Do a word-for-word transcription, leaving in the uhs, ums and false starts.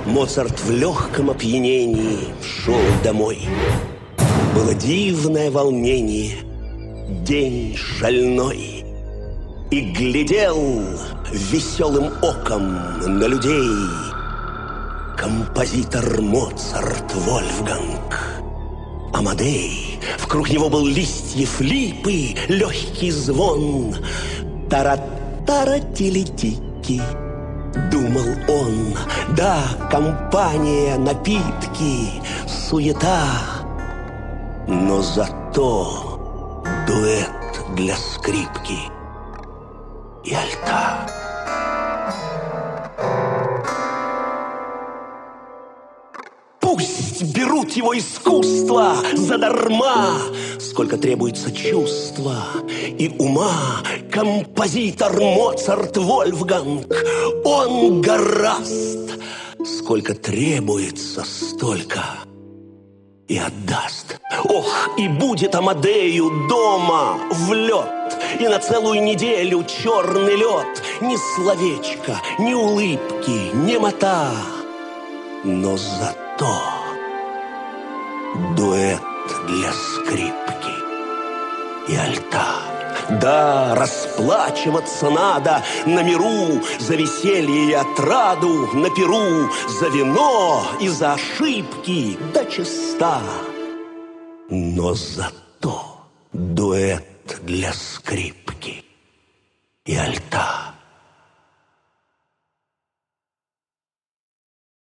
Моцарт в легком опьянении шел домой. Было дивное волнение, день шальной. И глядел веселым оком на людей композитор Моцарт Вольфганг. Амадей, вокруг него был листьев липы, легкий звон. Тара-тара-тили-тики, думал он. Да, компания, напитки, суета, но зато дуэт для скрипки и альта. Пусть берут его искусство задарма, сколько требуется чувства и ума. Композитор Моцарт Вольфганг, он гораст. Сколько требуется, столько и отдаст. Ох, и будет Амадею дома в лед, и на целую неделю черный лед. Ни словечка, ни улыбки, немота, но зато дуэт для скрипки и альта. Да, расплачиваться надо на миру за веселье и отраду, на перу за вино и за ошибки до чиста. Но зато дуэт для скрипки и альта.